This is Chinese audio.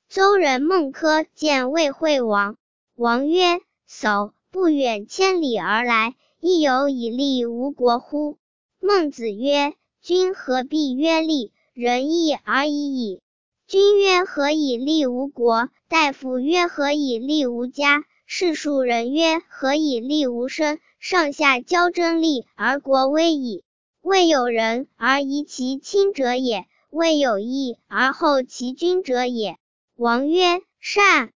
邹人孟轲见魏惠王，王曰：叟不远千里而来，亦有以利吴国乎？孟子曰：君何必曰利？仁义而已矣。君曰何以利吴国？大夫曰何以利吴家？士庶人曰何以利吴身？上下交争利而国危矣。未有仁而疑其亲者也，未有义而后其君者也。王曰：善。